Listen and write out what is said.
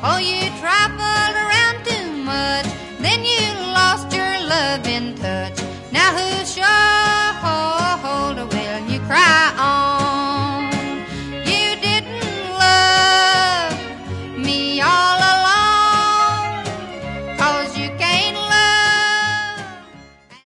Oh, you traveled around too much, then you lost your loving touch. Now whose show